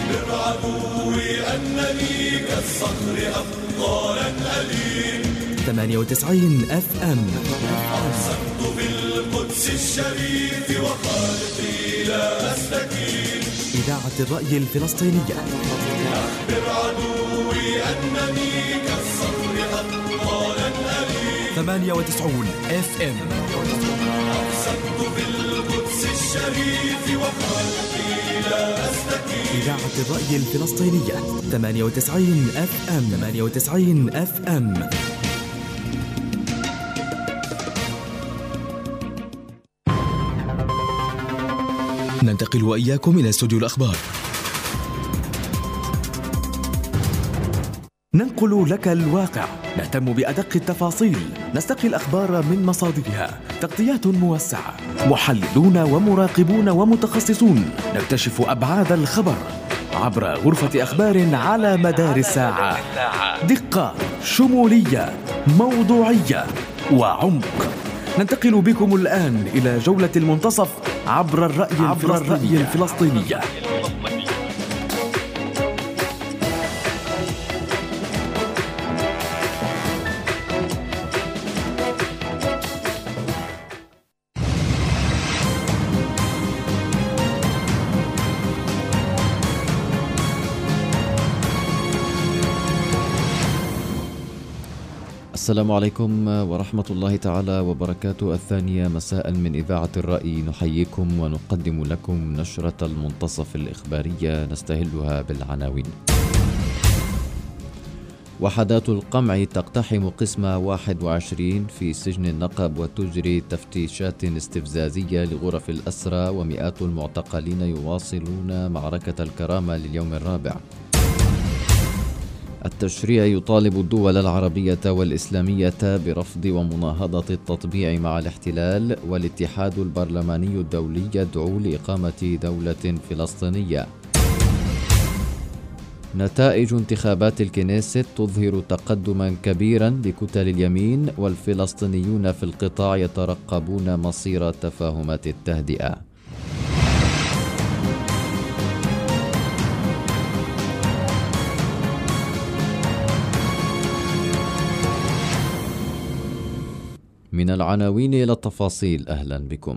أخبر عدوي أنني كالصخر أبطالا ألين. 98 FM. أقسمت بالقدس الشريف وخالقي لا أستكين. إذاعة الرأي الفلسطينية. أخبر عدوي أنني كالصخر أبطالا ألين. 98 FM. أقسمت بالقدس الشريف وخالقي لا أستكين. إذاعة الرأي الفلسطينية. 98 FM. 98 FM. ننتقل وإياكم إلى استوديو الأخبار. ننقل لك الواقع، نهتم بأدق التفاصيل، نستقي الأخبار من مصادرها، تغطيات موسعة، محللون ومراقبون ومتخصصون، نكتشف أبعاد الخبر عبر غرفة أخبار على مدار الساعة. دقة، شمولية، موضوعية وعمق. ننتقل بكم الآن إلى جولة المنتصف عبر الرأي الفلسطيني. السلام عليكم ورحمة الله تعالى وبركاته. 2 مساء من إذاعة الرأي، نحييكم ونقدم لكم نشرة المنتصف الإخبارية نستهلها بالعناوين. وحدات القمع تقتحم قسم 21 في سجن النقب وتجري تفتيشات استفزازية لغرف الأسرى، ومئات المعتقلين يواصلون معركة الكرامة لليوم الرابع. التشريع يطالب الدول العربية والإسلامية برفض ومناهضة التطبيع مع الاحتلال، والاتحاد البرلماني الدولي يدعو لإقامة دولة فلسطينية. نتائج انتخابات الكنيست تظهر تقدما كبيرا لكتل اليمين، والفلسطينيون في القطاع يترقبون مصير تفاهمات التهدئة. من العناوين إلى التفاصيل، أهلا بكم.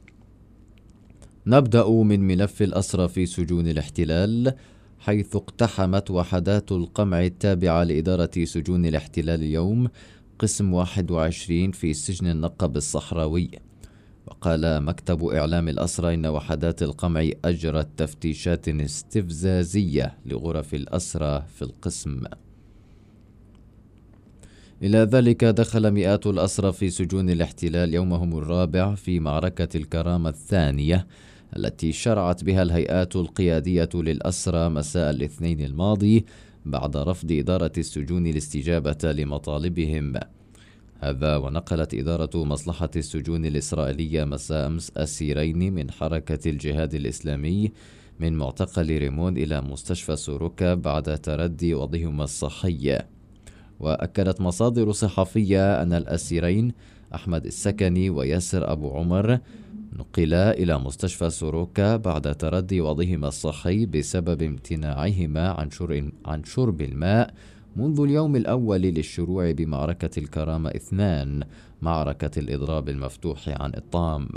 نبدأ من ملف الأسرى في سجون الاحتلال، حيث اقتحمت وحدات القمع التابعة لإدارة سجون الاحتلال اليوم قسم 21 في سجن النقب الصحراوي. وقال مكتب إعلام الأسرى إن وحدات القمع أجرت تفتيشات استفزازية لغرف الأسرى في القسم. إلى ذلك دخل مئات الأسرى في سجون الاحتلال يومهم الرابع في معركة الكرامة الثانية التي شرعت بها الهيئات القيادية للأسرى مساء الاثنين الماضي بعد رفض إدارة السجون الاستجابة لمطالبهم. هذا ونقلت إدارة مصلحة السجون الإسرائيلية مساء أمس أسيرين من حركة الجهاد الإسلامي من معتقل ريمون إلى مستشفى سوروكا بعد تردي وضعهما الصحي. وأكدت مصادر صحفية أن الأسيرين أحمد السكني وياسر أبو عمر نقلا إلى مستشفى سوروكا بعد تردي وضعهما الصحي بسبب امتناعهما عن شرب الماء منذ اليوم الأول للشروع بمعركة الكرامة 2، معركة الإضراب المفتوح عن الطعام.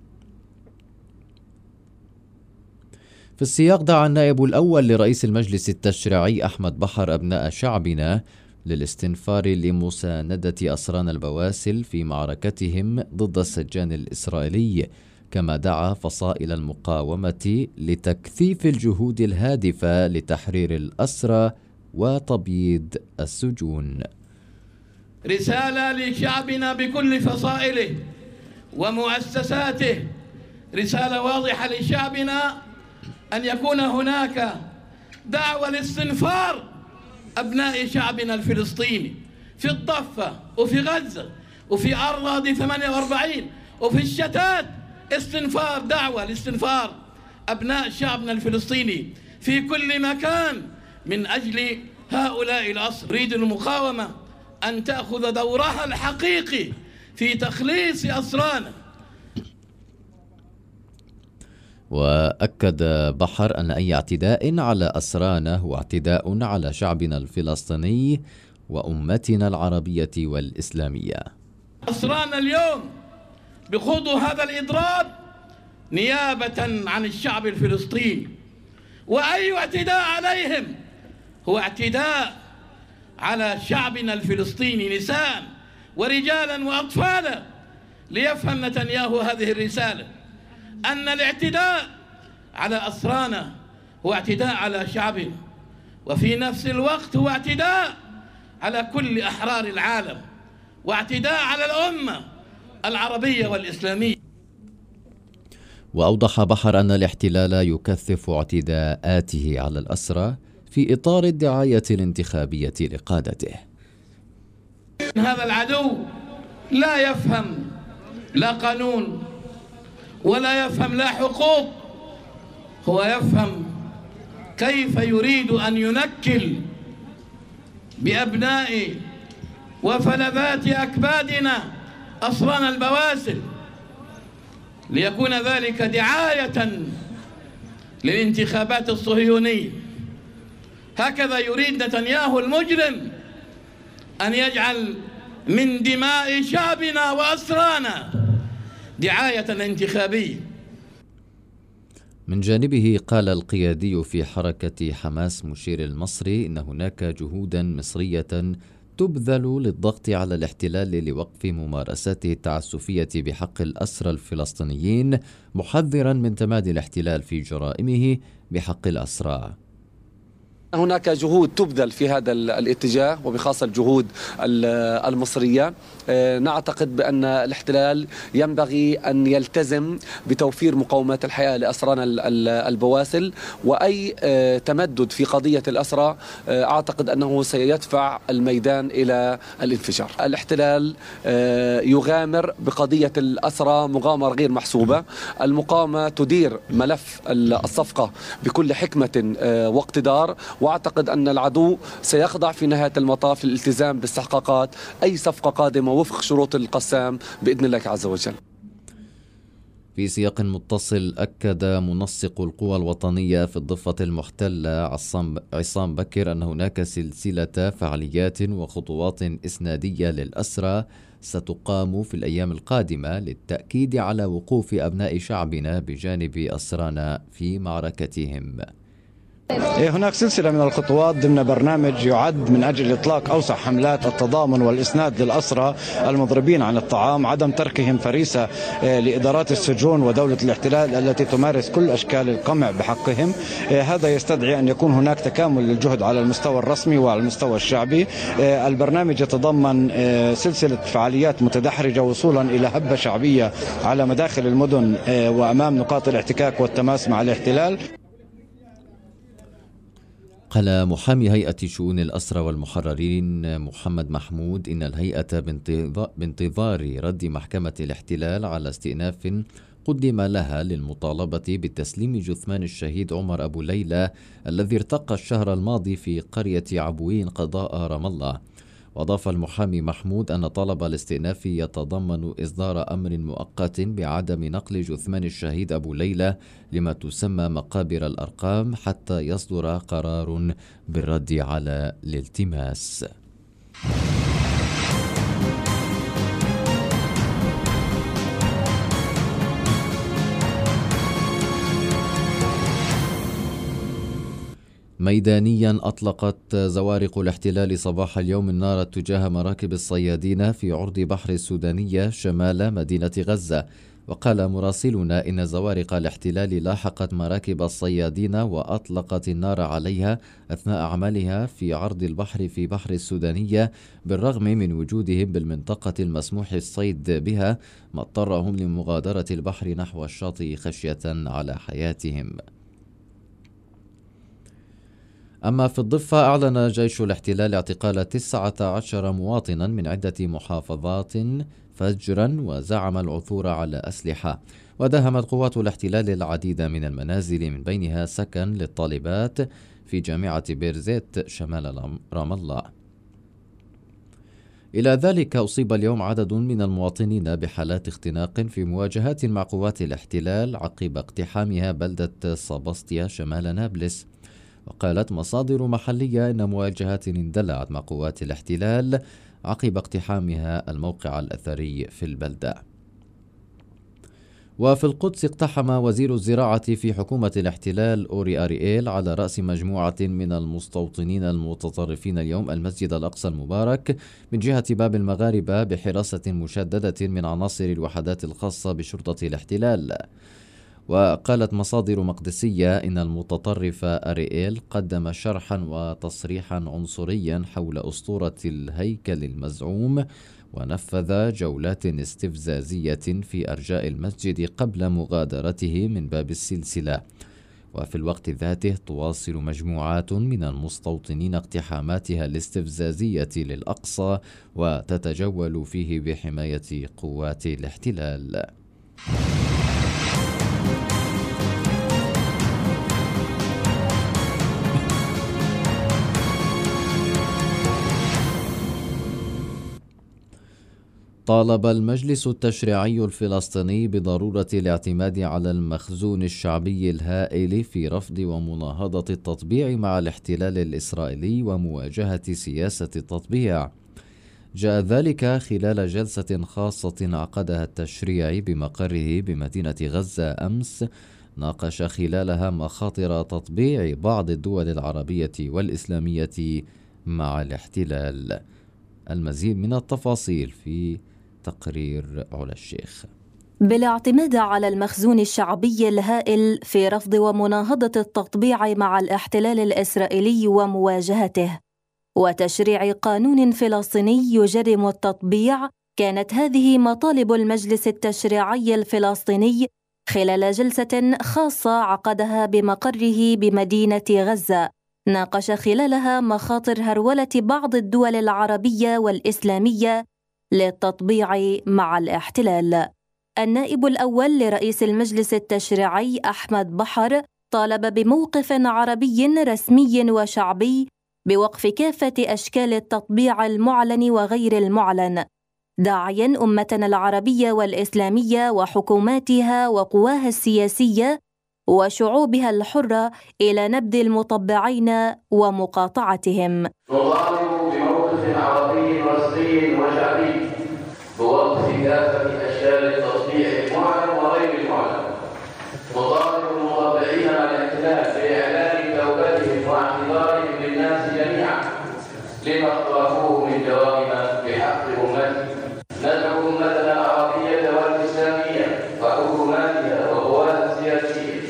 في السياق دعا النائب الأول لرئيس المجلس التشريعي أحمد بحر أبناء شعبنا للاستنفار لمساندة أسران البواسل في معركتهم ضد السجان الإسرائيلي، كما دعا فصائل المقاومة لتكثيف الجهود الهادفة لتحرير الأسرى وتبييض السجون. رسالة لشعبنا بكل فصائله ومؤسساته، رسالة واضحة لشعبنا أن يكون هناك دعوة لاستنفار أبناء شعبنا الفلسطيني في الضفة وفي غزة وفي أراضي 48 وفي الشتات. استنفار، دعوة لاستنفار أبناء شعبنا الفلسطيني في كل مكان من أجل هؤلاء الأسرى. تريد المقاومة أن تأخذ دورها الحقيقي في تخليص أسرانا. وأكد بحر أن أي اعتداء على أسرانا هو اعتداء على شعبنا الفلسطيني وأمتنا العربية والإسلامية. أسرانا اليوم بخوضوا هذا الإضراب نيابة عن الشعب الفلسطيني، وأي اعتداء عليهم هو اعتداء على شعبنا الفلسطيني نساء ورجالا وأطفالا. ليفهم نتنياهو هذه الرسالة، أن الاعتداء على أسرانا هو اعتداء على شعبنا، وفي نفس الوقت هو اعتداء على كل أحرار العالم، واعتداء على الأمة العربية والإسلامية. وأوضح بحر أن الاحتلال يكثف اعتداءاته على الأسرى في إطار الدعاية الانتخابية لقادته. هذا العدو لا يفهم لا قانون ولا يفهم لا حقوق، هو يفهم كيف يريد أن ينكل بأبناء وفلذات أكبادنا أسرانا البواسل، ليكون ذلك دعاية للانتخابات الصهيونية. هكذا يريد نتنياهو المجرم أن يجعل من دماء شعبنا وأسرانا دعاية انتخابية. من جانبه قال القيادي في حركة حماس مشير المصري إن هناك جهودا مصرية تبذل للضغط على الاحتلال لوقف ممارساته التعسفية بحق الأسرى الفلسطينيين، محذرا من تمادي الاحتلال في جرائمه بحق الأسرى. هناك جهود تبذل في هذا الاتجاه، وبخاصة الجهود المصرية. نعتقد بأن الاحتلال ينبغي أن يلتزم بتوفير مقومات الحياة لأسرانا البواسل، وأي تمدد في قضية الأسرى أعتقد أنه سيدفع الميدان إلى الانفجار. الاحتلال يغامر بقضية الأسرى مغامرة غير محسوبة. المقاومة تدير ملف الصفقة بكل حكمة واقتدار، وأعتقد أن العدو سيخضع في نهاية المطاف للالتزام باستحقاقات أي صفقة قادمة وفق شروط القسام بإذن الله عز وجل. في سياق متصل، أكد منسق القوى الوطنية في الضفة المحتلة عصام بكر أن هناك سلسلة فعاليات وخطوات إسنادية للأسرى ستقام في الأيام القادمة للتأكيد على وقوف أبناء شعبنا بجانب أسرانا في معركتهم. هناك سلسلة من الخطوات ضمن برنامج يعد من أجل إطلاق أوسع حملات التضامن والإسناد للأسرى المضربين عن الطعام، عدم تركهم فريسة لإدارات السجون ودولة الاحتلال التي تمارس كل أشكال القمع بحقهم. هذا يستدعي أن يكون هناك تكامل للجهد على المستوى الرسمي وعلى المستوى الشعبي. البرنامج يتضمن سلسلة فعاليات متدحرجة وصولا إلى هبة شعبية على مداخل المدن وأمام نقاط الاحتكاك والتماس مع الاحتلال. قال محامي هيئة شؤون الأسرى والمحررين محمد محمود إن الهيئة بانتظار رد محكمة الاحتلال على استئناف قدم لها للمطالبة بتسليم جثمان الشهيد عمر أبو ليلى الذي ارتقى الشهر الماضي في قرية عبوين قضاء رام الله. وأضاف المحامي محمود أن طلب الاستئناف يتضمن إصدار أمر مؤقت بعدم نقل جثمان الشهيد أبو ليلى لما تسمى مقابر الأرقام حتى يصدر قرار بالرد على الالتماس. ميدانيا أطلقت زوارق الاحتلال صباح اليوم النار تجاه مراكب الصيادين في عرض بحر السودانية شمال مدينة غزة. وقال مراسلنا إن زوارق الاحتلال لاحقت مراكب الصيادين وأطلقت النار عليها أثناء أعمالها في عرض البحر في بحر السودانية، بالرغم من وجودهم بالمنطقة المسموح الصيد بها، ما اضطرهم لمغادرة البحر نحو الشاطئ خشية على حياتهم. أما في الضفة، أعلن جيش الاحتلال اعتقال 19 مواطنا من عدة محافظات فجرا، وزعم العثور على أسلحة. وداهمت قوات الاحتلال العديد من المنازل من بينها سكن للطالبات في جامعة بيرزيت شمال رام الله. إلى ذلك أصيب اليوم عدد من المواطنين بحالات اختناق في مواجهات مع قوات الاحتلال عقب اقتحامها بلدة صابستيا شمال نابلس. وقالت مصادر محلية إن مواجهات اندلعت مع قوات الاحتلال عقب اقتحامها الموقع الأثري في البلدة. وفي القدس اقتحم وزير الزراعة في حكومة الاحتلال أوري أرييل على رأس مجموعة من المستوطنين المتطرفين اليوم المسجد الأقصى المبارك من جهة باب المغاربة بحراسة مشددة من عناصر الوحدات الخاصة بشرطة الاحتلال. وقالت مصادر مقدسية إن المتطرف أرييل قدم شرحا وتصريحا عنصريا حول أسطورة الهيكل المزعوم، ونفذ جولات استفزازية في أرجاء المسجد قبل مغادرته من باب السلسلة. وفي الوقت ذاته تواصل مجموعات من المستوطنين اقتحاماتها الاستفزازية للأقصى وتتجول فيه بحماية قوات الاحتلال. طالب المجلس التشريعي الفلسطيني بضرورة الاعتماد على المخزون الشعبي الهائل في رفض ومناهضة التطبيع مع الاحتلال الإسرائيلي ومواجهة سياسة التطبيع. جاء ذلك خلال جلسة خاصة عقدها التشريعي بمقره بمدينة غزة أمس، ناقش خلالها مخاطر تطبيع بعض الدول العربية والإسلامية مع الاحتلال. المزيد من التفاصيل في تقرير علا الشيخ. بالاعتماد على المخزون الشعبي الهائل في رفض ومناهضة التطبيع مع الاحتلال الإسرائيلي ومواجهته وتشريع قانون فلسطيني يجرم التطبيع، كانت هذه مطالب المجلس التشريعي الفلسطيني خلال جلسة خاصة عقدها بمقره بمدينة غزة، ناقش خلالها مخاطر هرولة بعض الدول العربية والإسلامية للتطبيع مع الاحتلال. النائب الأول لرئيس المجلس التشريعي أحمد بحر طالب بموقف عربي رسمي وشعبي بوقف كافة أشكال التطبيع المعلن وغير المعلن، داعياً أمتنا العربية والإسلامية وحكوماتها وقواها السياسية وشعوبها الحرة إلى نبذ المطبعين ومقاطعتهم. نطالب بموقف عربي رسمي وشعبي بوقف كافة أشكال التطبيع المعلن وغير المعلن. نطالب المطبعين مع الاحتلال بإعلان توبتهم واعتذارهم للناس جميعا لما اقترفوه من جرائم بحق أمتهم. ندعو أمتنا العربية والإسلامية وحكوماتها وقواها السياسية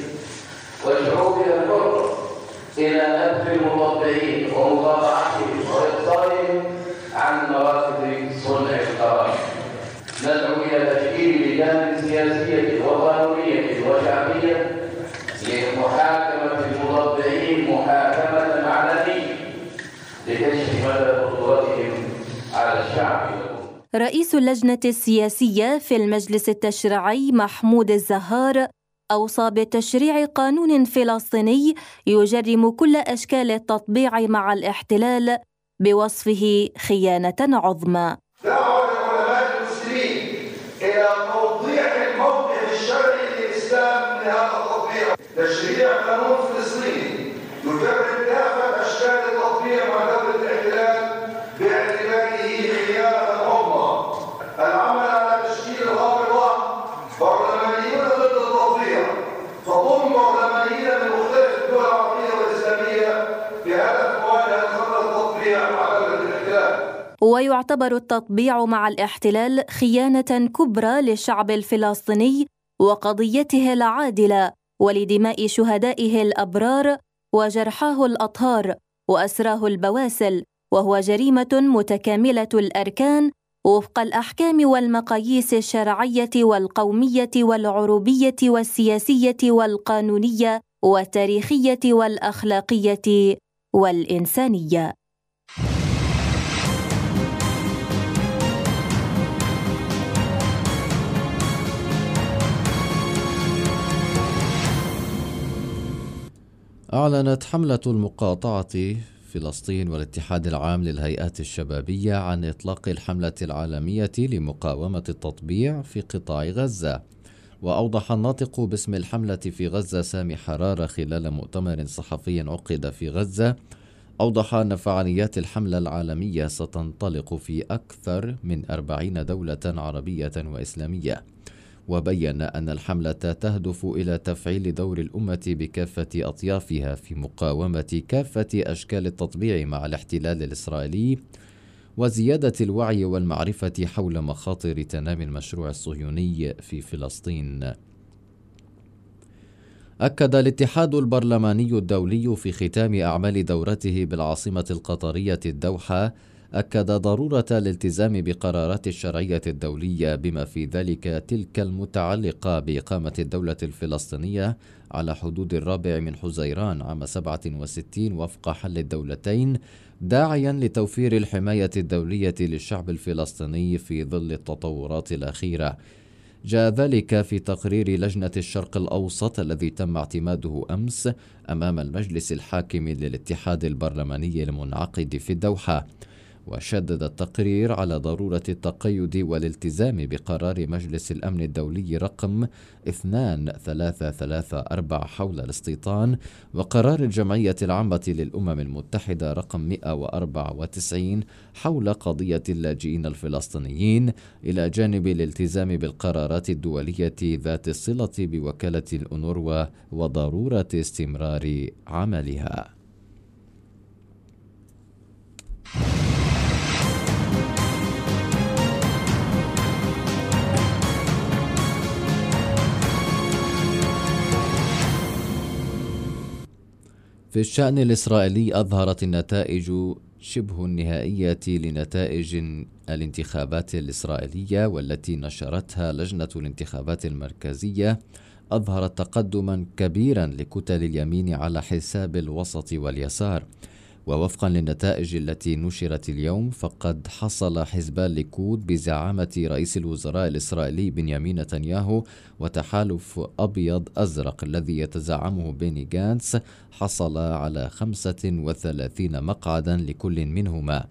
وشعوبها الحرة إلى نبذ المطبعين ومقاطعتهم وإقصائهم عن مراكز صنع القرار. ندعو إلى تشكيل لجان سياسية وقانونية وشعبية لمحاكمة المطبعين محاكمة علنية لكشف مدى خطورتهم على الشعب. رئيس اللجنة السياسية في المجلس التشريعي محمود الزهار أوصى بتشريع قانون فلسطيني يجرم كل أشكال التطبيع مع الاحتلال بوصفه خيانة عظمى. دعوة العلماء المسلمين إلى توضيح الموقف الشرعي للإسلام من هذا التطبيع. تشريع قانون فلسطيني يجرم كافة أشكال التطبيع مع دولة الاحتلال باعتباره خيانة عظمى. العمل على تشكيل رابطة برلمانيون ضد التطبيع تضم برلمانيين من مختلف الدول العربية والإسلامية بهدف مواجهة خطر التطبيع مع دولة الاحتلال. ويعتبر التطبيع مع الاحتلال خيانة كبرى للشعب الفلسطيني وقضيته العادلة ولدماء شهدائه الأبرار وجرحاه الأطهار وأسراه البواسل، وهو جريمة متكاملة الأركان وفق الأحكام والمقاييس الشرعية والقومية والعروبية والسياسية والقانونية والتاريخية والأخلاقية والإنسانية. أعلنت حملة المقاطعة فلسطين والاتحاد العام للهيئات الشبابية عن إطلاق الحملة العالمية لمقاومة التطبيع في قطاع غزة. وأوضح الناطق باسم الحملة في غزة سامي حرارة خلال مؤتمر صحفي عقد في غزة، أوضح أن فعاليات الحملة العالمية ستنطلق في أكثر من 40 دولة عربية وإسلامية. وبين أن الحملة تهدف إلى تفعيل دور الأمة بكافة أطيافها في مقاومة كافة أشكال التطبيع مع الاحتلال الإسرائيلي، وزيادة الوعي والمعرفة حول مخاطر تنامي المشروع الصهيوني في فلسطين. أكد الاتحاد البرلماني الدولي في ختام أعمال دورته بالعاصمة القطرية الدوحة ضرورة الالتزام بقرارات الشرعية الدولية بما في ذلك تلك المتعلقة بإقامة الدولة الفلسطينية على حدود 4 حزيران عام 67 وفق حل الدولتين، داعيا لتوفير الحماية الدولية للشعب الفلسطيني في ظل التطورات الأخيرة. جاء ذلك في تقرير لجنة الشرق الأوسط الذي تم اعتماده أمس أمام المجلس الحاكم للاتحاد البرلماني المنعقد في الدوحة. وشدد التقرير على ضرورة التقيد والالتزام بقرار مجلس الأمن الدولي رقم 2334 حول الاستيطان، وقرار الجمعية العامة للأمم المتحدة رقم 194 حول قضية اللاجئين الفلسطينيين، إلى جانب الالتزام بالقرارات الدولية ذات الصلة بوكالة الأونروا وضرورة استمرار عملها. في الشأن الإسرائيلي، أظهرت النتائج شبه النهائية لنتائج الانتخابات الإسرائيلية والتي نشرتها لجنة الانتخابات المركزية أظهرت تقدما كبيرا لكتل اليمين على حساب الوسط واليسار. ووفقا للنتائج التي نشرت اليوم، فقد حصل حزب الليكود بزعامة رئيس الوزراء الإسرائيلي بنيامين نتنياهو وتحالف أبيض أزرق الذي يتزعمه بيني جانتس، حصل على 35 مقعدا لكل منهما.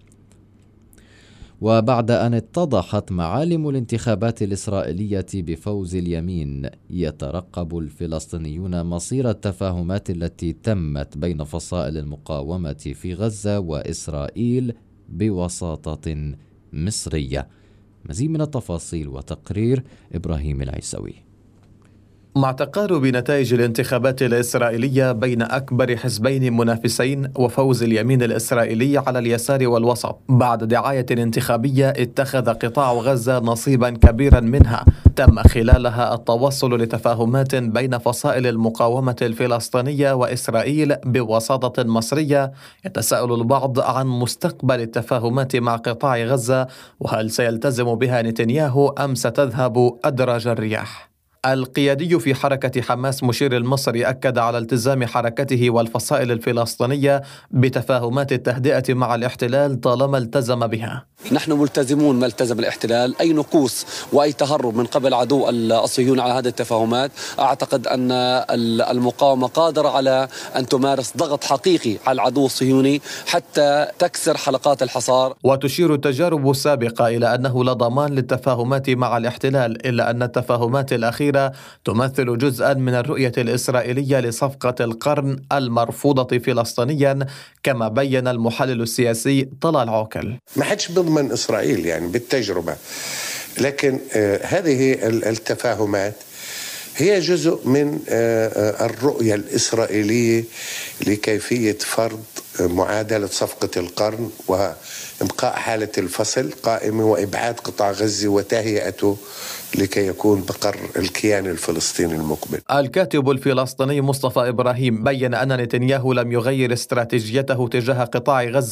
وبعد أن اتضحت معالم الانتخابات الإسرائيلية بفوز اليمين، يترقب الفلسطينيون مصير التفاهمات التي تمت بين فصائل المقاومة في غزة وإسرائيل بوساطة مصرية. مزيد من التفاصيل وتقرير إبراهيم العيسوي. مع تقارب نتائج الانتخابات الإسرائيلية بين أكبر حزبين منافسين وفوز اليمين الإسرائيلي على اليسار والوسط بعد دعاية انتخابية اتخذ قطاع غزة نصيبا كبيرا منها، تم خلالها التوصل لتفاهمات بين فصائل المقاومة الفلسطينية وإسرائيل بوساطة مصرية. يتساءل البعض عن مستقبل التفاهمات مع قطاع غزة، وهل سيلتزم بها نتنياهو أم ستذهب أدرج الرياح؟ القيادي في حركة حماس مشير المصري أكد على التزام حركته والفصائل الفلسطينية بتفاهمات التهدئة مع الاحتلال طالما التزم بها. نحن ملتزمون ما التزم الاحتلال. أي نقوص وأي تهرب من قبل عدو الصهيوني على هذه التفاهمات، أعتقد أن المقاومة قادرة على أن تمارس ضغط حقيقي على العدو الصهيوني حتى تكسر حلقات الحصار. وتشير التجارب السابقة إلى أنه لا ضمان للتفاهمات مع الاحتلال، إلا أن التفاهمات الأخيرة تمثل جزءا من الرؤية الإسرائيلية لصفقة القرن المرفوضة فلسطينيا، كما بين المحلل السياسي طلال عوكل. ما حدش بيضمن إسرائيل يعني بالتجربة، لكن هذه التفاهمات هي جزء من الرؤية الإسرائيلية لكيفية فرض معادلة صفقة القرن وإبقاء حالة الفصل قائمة وإبعاد قطاع غزة وتهيئته لكي يكون بقر الكيان الفلسطيني المقبل. الكاتب الفلسطيني مصطفى إبراهيم بين أن نتنياهو لم يغير استراتيجيته تجاه قطاع غزة،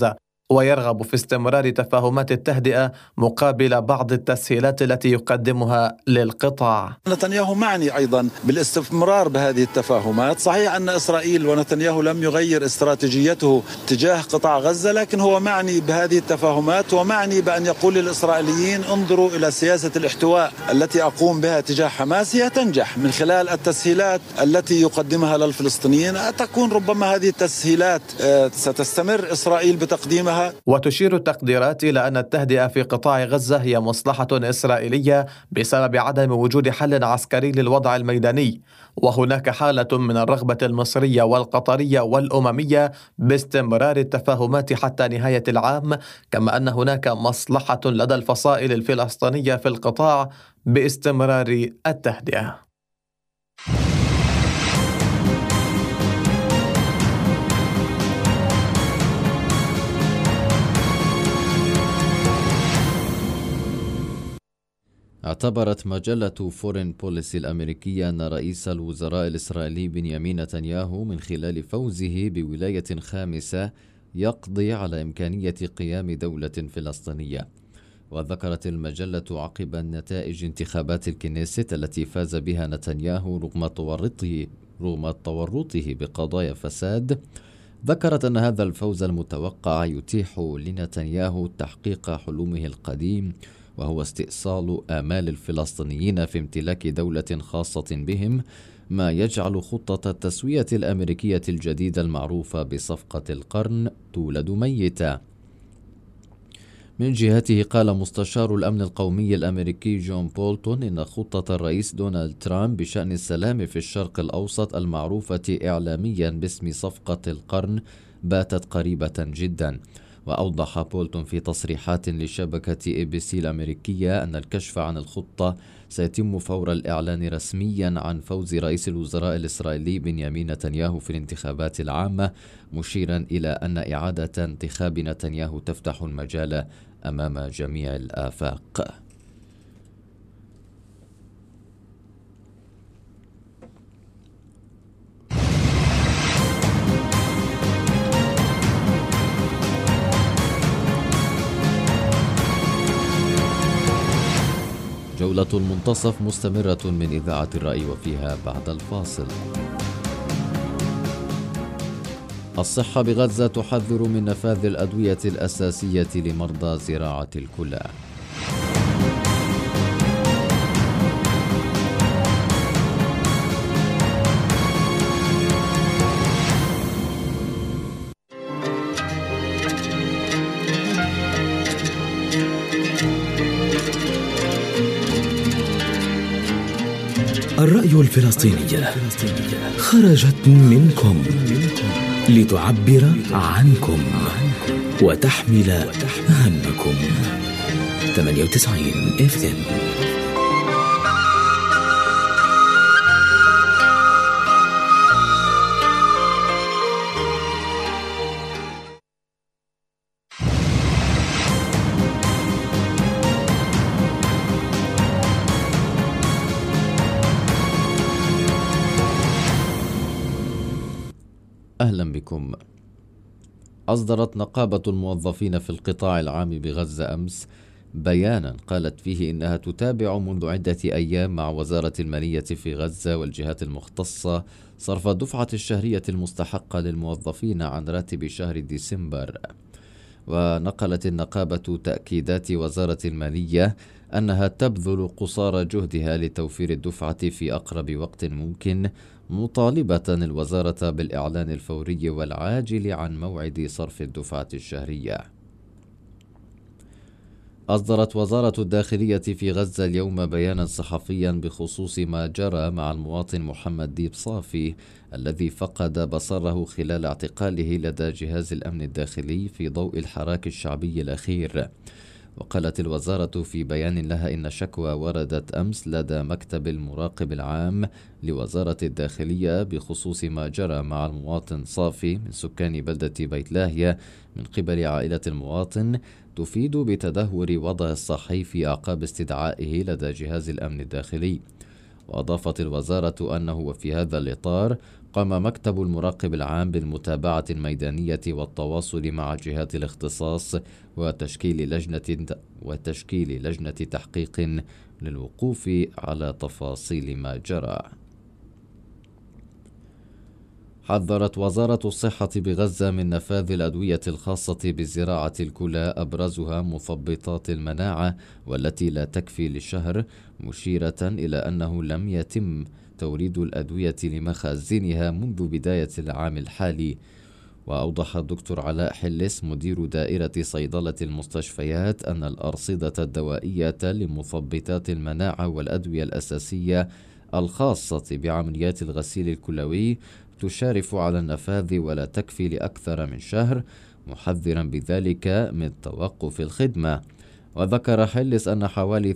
ويرغب في استمرار تفاهمات التهدئة مقابل بعض التسهيلات التي يقدمها للقطاع. نتنياهو معني أيضا بالاستمرار بهذه التفاهمات. صحيح أن إسرائيل ونتنياهو لم يغير استراتيجيته تجاه قطاع غزة، لكن هو معني بهذه التفاهمات ومعني بأن يقول للإسرائيليين انظروا إلى سياسة الاحتواء التي أقوم بها تجاه حماس، هي تنجح من خلال التسهيلات التي يقدمها للفلسطينيين. تكون ربما هذه التسهيلات ستستمر إسرائيل بتقديمها. وتشير التقديرات إلى أن التهدئة في قطاع غزة هي مصلحة إسرائيلية بسبب عدم وجود حل عسكري للوضع الميداني، وهناك حالة من الرغبة المصرية والقطرية والأممية باستمرار التفاهمات حتى نهاية العام، كما أن هناك مصلحة لدى الفصائل الفلسطينية في القطاع باستمرار التهدئة. اعتبرت مجلة فورين بوليسي الأمريكية أن رئيس الوزراء الإسرائيلي بنيامين نتنياهو من خلال فوزه بولاية خامسة يقضي على إمكانية قيام دولة فلسطينية. وذكرت المجلة عقب نتائج انتخابات الكنيست التي فاز بها نتنياهو رغم تورطه بقضايا فساد، ذكرت أن هذا الفوز المتوقع يتيح لنتنياهو تحقيق حلمه القديم، وهو استئصال آمال الفلسطينيين في امتلاك دولة خاصة بهم، ما يجعل خطة التسوية الأمريكية الجديدة المعروفة بصفقة القرن تولد ميتة. من جهته قال مستشار الأمن القومي الأمريكي جون بولتون إن خطة الرئيس دونالد ترامب بشأن السلام في الشرق الأوسط المعروفة إعلاميا باسم صفقة القرن باتت قريبة جدا. وأوضح بولتون في تصريحات لشبكة ABC الأمريكية أن الكشف عن الخطة سيتم فور الإعلان رسميا عن فوز رئيس الوزراء الإسرائيلي بنيامين نتنياهو في الانتخابات العامة، مشيرا إلى أن إعادة انتخاب نتنياهو تفتح المجال أمام جميع الآفاق. جولة المنتصف مستمرة من إذاعة الرأي، وفيها بعد الفاصل. الصحة بغزة تحذر من نفاذ الأدوية الأساسية لمرضى زراعة الكلى. الرأي الفلسطينية خرجت منكم لتعبر عنكم وتحمل همكم. 98 FM. أهلا بكم. أصدرت نقابة الموظفين في القطاع العام بغزة أمس بيانا قالت فيه إنها تتابع منذ عدة أيام مع وزارة المالية في غزة والجهات المختصة صرف الدفعة الشهرية المستحقة للموظفين عن راتب شهر ديسمبر. ونقلت النقابة تأكيدات وزارة المالية أنها تبذل قصارى جهدها لتوفير الدفعة في أقرب وقت ممكن، مطالبة الوزارة بالإعلان الفوري والعاجل عن موعد صرف الدفعة الشهرية. أصدرت وزارة الداخلية في غزة اليوم بيانا صحفيا بخصوص ما جرى مع المواطن محمد ديب صافي الذي فقد بصره خلال اعتقاله لدى جهاز الأمن الداخلي في ضوء الحراك الشعبي الأخير. وقالت الوزارة في بيان لها إن شكوى وردت أمس لدى مكتب المراقب العام لوزارة الداخلية بخصوص ما جرى مع المواطن صافي من سكان بلدة بيت لاهية من قبل عائلة المواطن، تفيد بتدهور وضع الصحي في أعقاب استدعائه لدى جهاز الأمن الداخلي. وأضافت الوزارة أنه وفي هذا الإطار قام مكتب المراقب العام بالمتابعة الميدانية والتواصل مع جهات الاختصاص وتشكيل لجنة تحقيق للوقوف على تفاصيل ما جرى. حذرت وزارة الصحة بغزة من نفاذ الأدوية الخاصة بزراعة الكلى أبرزها مثبطات المناعة والتي لا تكفي لشهر، مشيرة إلى أنه لم يتم توريد الأدوية لمخازنها منذ بداية العام الحالي. وأوضح الدكتور علاء حلس مدير دائرة صيدلة المستشفيات أن الأرصدة الدوائية لمثبطات المناعة والأدوية الأساسية الخاصة بعمليات الغسيل الكلوي تشارف على النفاذ ولا تكفي لأكثر من شهر، محذرا بذلك من توقف الخدمة. وذكر حلس أن حوالي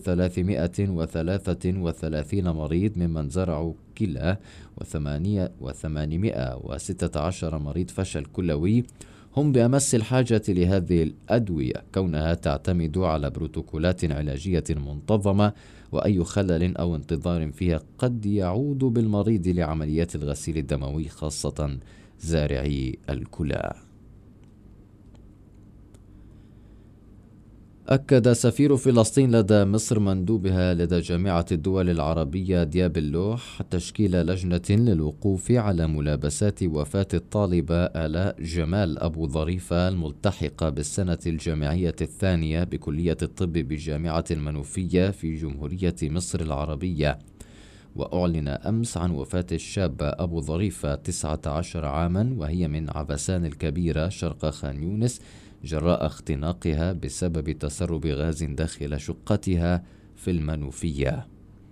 333 مريض ممن زرعوا كلى و816 مريض فشل كلوي هم بأمس الحاجة لهذه الأدوية، كونها تعتمد على بروتوكولات علاجية منتظمة، وأي خلل أو انتظار فيها قد يعود بالمريض لعمليات الغسيل الدموي خاصة زارعي الكلى. أكد سفير فلسطين لدى مصر مندوبها لدى جامعة الدول العربية دياب اللوح تشكيل لجنة للوقوف على ملابسات وفاة الطالبة آلاء جمال أبو ظريفة الملتحقة بالسنة الجامعية الثانية بكلية الطب بجامعة المنوفية في جمهورية مصر العربية. وأعلن أمس عن وفاة الشابة أبو ظريفة 19 عاما وهي من عبسان الكبيرة شرق خان يونس جراء اختناقها بسبب تسرب غاز داخل شقتها في المنوفية.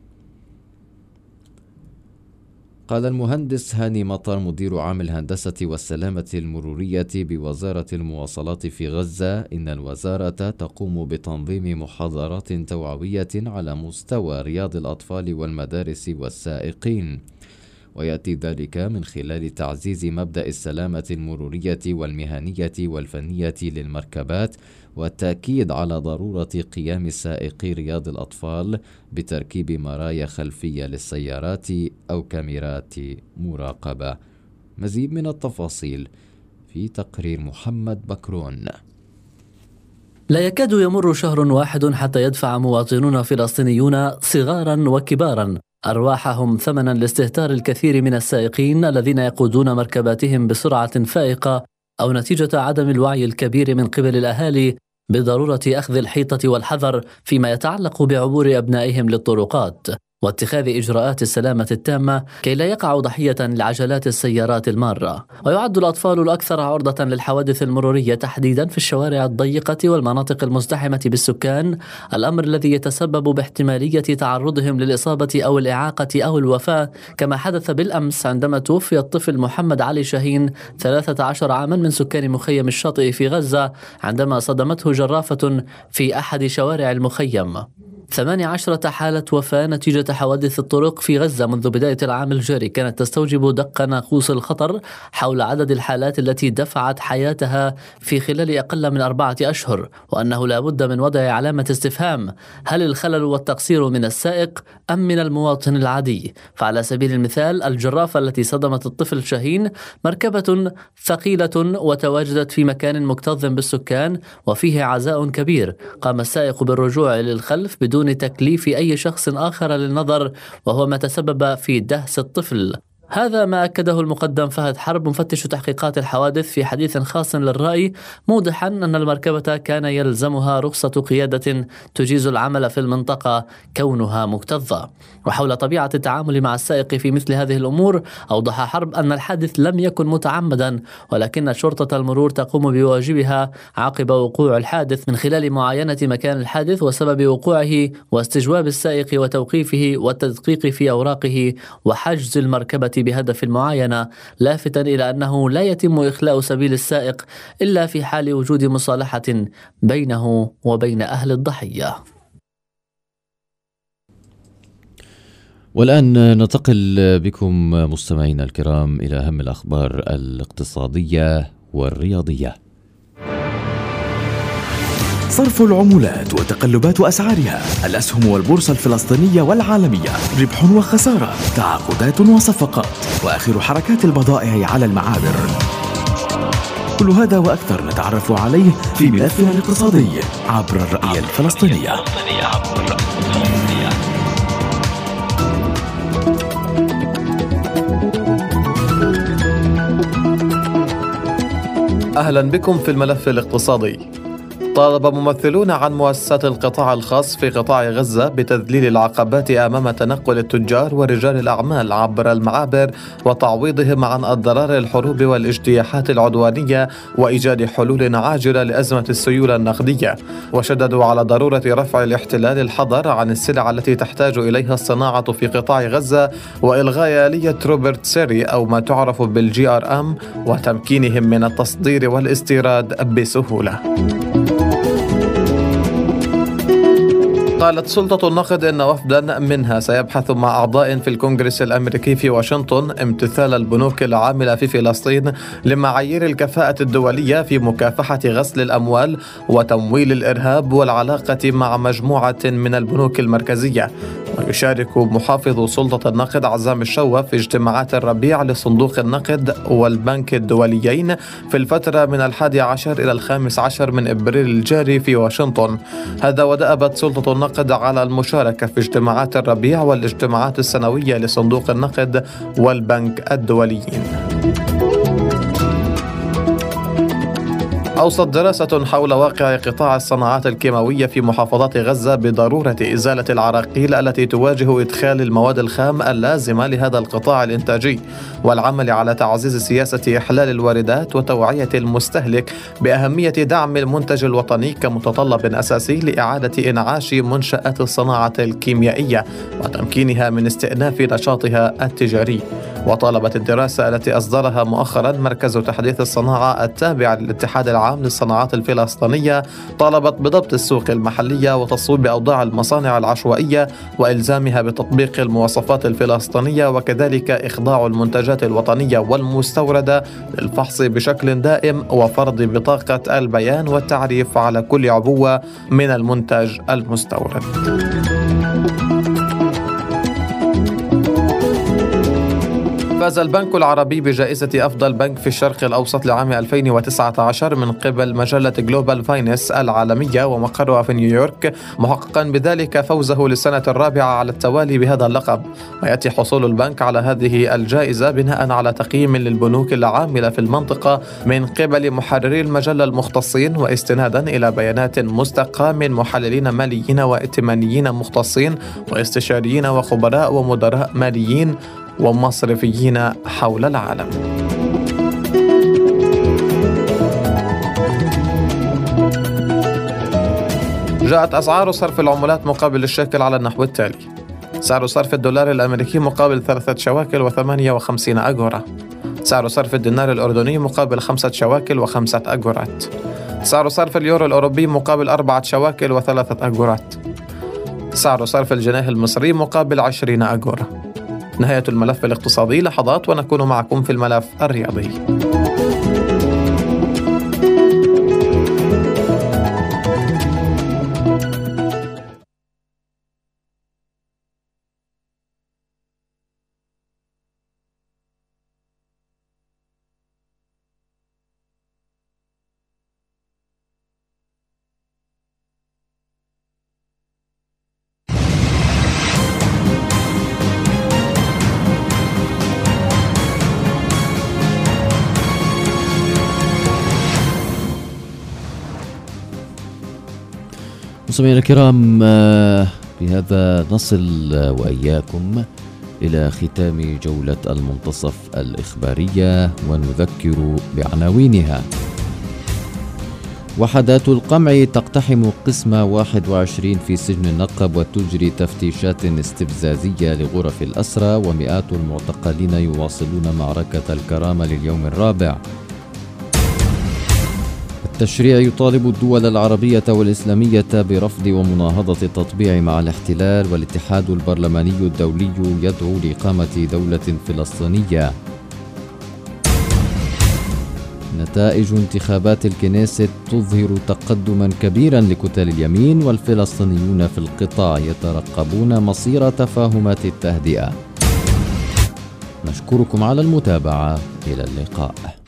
قال المهندس هاني مطر مدير عام الهندسة والسلامة المرورية بوزارة المواصلات في غزة إن الوزارة تقوم بتنظيم محاضرات توعوية على مستوى رياض الأطفال والمدارس والسائقين، ويأتي ذلك من خلال تعزيز مبدأ السلامة المرورية والمهنية والفنية للمركبات، والتأكيد على ضرورة قيام سائقي رياض الأطفال بتركيب مرايا خلفية للسيارات أو كاميرات مراقبة. مزيد من التفاصيل في تقرير محمد بكرون. لا يكاد يمر شهر واحد حتى يدفع مواطنون فلسطينيون صغارا وكبارا أرواحهم ثمنا لاستهتار الكثير من السائقين الذين يقودون مركباتهم بسرعة فائقة، أو نتيجة عدم الوعي الكبير من قبل الأهالي بضرورة أخذ الحيطة والحذر فيما يتعلق بعبور أبنائهم للطرقات، واتخاذ إجراءات السلامة التامة كي لا يقعوا ضحية لعجلات السيارات المارة. ويعد الأطفال الأكثر عرضة للحوادث المرورية تحديدا في الشوارع الضيقة والمناطق المزدحمة بالسكان، الأمر الذي يتسبب باحتمالية تعرضهم للإصابة أو الإعاقة أو الوفاة، كما حدث بالأمس عندما توفي الطفل محمد علي شاهين 13 عاما من سكان مخيم الشاطئ في غزة عندما صدمته جرافة في أحد شوارع المخيم. 18 حالة وفاة نتيجة حوادث الطرق في غزة منذ بداية العام الجاري كانت تستوجب دق ناقوس الخطر حول عدد الحالات التي دفعت حياتها في خلال أقل من 4 أشهر، وأنه لا بد من وضع علامة استفهام: هل الخلل والتقصير من السائق أم من المواطن العادي؟ فعلى سبيل المثال الجرافة التي صدمت الطفل شاهين مركبة ثقيلة وتواجدت في مكان مكتظ بالسكان وفيه عزاء كبير، قام السائق بالرجوع للخلف بدون تكليف أي شخص آخر للنظر، وهو ما تسبب في دهس الطفل. هذا ما أكده المقدم فهد حرب مفتش تحقيقات الحوادث في حديث خاص للرأي، موضحا أن المركبة كان يلزمها رخصة قيادة تجيز العمل في المنطقة كونها مكتظة. وحول طبيعة التعامل مع السائق في مثل هذه الأمور، أوضح حرب أن الحادث لم يكن متعمدا، ولكن شرطة المرور تقوم بواجبها عقب وقوع الحادث من خلال معاينة مكان الحادث وسبب وقوعه واستجواب السائق وتوقيفه والتدقيق في أوراقه وحجز المركبة بهدف المعاينة، لافتا إلى أنه لا يتم إخلاء سبيل السائق إلا في حال وجود مصالحة بينه وبين أهل الضحية. والآن ننتقل بكم مستمعينا الكرام إلى أهم الأخبار الاقتصادية والرياضية. صرف العملات وتقلبات أسعارها، الأسهم والبورصة الفلسطينية والعالمية، ربح وخسارة، تعاقدات وصفقات، وآخر حركات البضائع على المعابر. كل هذا وأكثر نتعرف عليه في ملفنا الاقتصادي عبر الرؤية الفلسطينية. أهلا بكم في الملف الاقتصادي. طالب ممثلون عن مؤسسات القطاع الخاص في قطاع غزة بتذليل العقبات أمام تنقل التجار ورجال الأعمال عبر المعابر وتعويضهم عن أضرار الحروب والاجتياحات العدوانية وإيجاد حلول عاجلة لأزمة السيولة النقدية، وشددوا على ضرورة رفع الاحتلال الحظر عن السلع التي تحتاج إليها الصناعة في قطاع غزة وإلغاء آلية روبرت سيري أو ما تعرف بالGRM وتمكينهم من التصدير والاستيراد بسهولة. قالت سلطة النقد إن وفدا منها سيبحث مع أعضاء في الكونغرس الأمريكي في واشنطن امتثال البنوك العاملة في فلسطين لمعايير الكفاءة الدولية في مكافحة غسل الأموال وتمويل الإرهاب والعلاقة مع مجموعة من البنوك المركزية. ويشارك محافظ سلطة النقد عزام الشوة في اجتماعات الربيع لصندوق النقد والبنك الدوليين في الفترة من 11 إلى 15 من إبريل الجاري في واشنطن. هذا ودأبت سلطة النقد على المشاركة في اجتماعات الربيع والاجتماعات السنوية لصندوق النقد والبنك الدوليين. أوصت دراسة حول واقع قطاع الصناعات الكيماوية في محافظات غزة بضرورة إزالة العراقيل التي تواجه إدخال المواد الخام اللازمة لهذا القطاع الإنتاجي، والعمل على تعزيز سياسة إحلال الواردات وتوعية المستهلك بأهمية دعم المنتج الوطني كمتطلب أساسي لإعادة إنعاش منشآت الصناعة الكيميائية وتمكينها من استئناف نشاطها التجاري. وطالبت الدراسة التي أصدرها مؤخرا مركز تحديث الصناعة التابع للاتحاد العام للصناعات الفلسطينية، طالبت بضبط السوق المحلية وتصويب أوضاع المصانع العشوائية وإلزامها بتطبيق المواصفات الفلسطينية، وكذلك إخضاع المنتجات الوطنية والمستوردة للفحص بشكل دائم وفرض بطاقة البيان والتعريف على كل عبوة من المنتج المستورد. فاز البنك العربي بجائزة أفضل بنك في الشرق الأوسط لعام 2019 من قبل مجلة جلوبال فاينانس العالمية ومقرها في نيويورك، محققا بذلك فوزه للسنة الرابعة على التوالي بهذا اللقب. ويأتي حصول البنك على هذه الجائزة بناء على تقييم للبنوك العاملة في المنطقة من قبل محرري المجلة المختصين، واستنادا إلى بيانات مستقاة من محللين ماليين وائتمانيين مختصين واستشاريين وخبراء ومدراء ماليين ومصرفيين حول العالم. جاءت أسعار صرف العملات مقابل الشيكل على النحو التالي: سعر صرف الدولار الأمريكي مقابل 3 شواكل و58 أغورة، سعر صرف الدينار الأردني مقابل 5 شواكل و5 أغورات، سعر صرف اليورو الأوروبي مقابل 4 شواكل و3 أغورات، سعر صرف الجنيه المصري مقابل 20 أغورة. نهاية الملف الاقتصادي، لحظات ونكون معكم في الملف الرياضي. مستمعينا الكرام، بهذا نصل وإياكم إلى ختام جولة المنتصف الإخبارية، ونذكر بعناوينها. وحدات القمع تقتحم قسم 21 في سجن النقب وتجري تفتيشات استفزازية لغرف الأسرى، ومئات المعتقلين يواصلون معركة الكرامة لليوم الرابع. التشريع يطالب الدول العربية والإسلامية برفض ومناهضة التطبيع مع الاحتلال، والاتحاد البرلماني الدولي يدعو لإقامة دولة فلسطينية. نتائج انتخابات الكنيست تظهر تقدما كبيرا لكتل اليمين، والفلسطينيون في القطاع يترقبون مصير تفاهمات التهدئة. نشكركم على المتابعة، إلى اللقاء.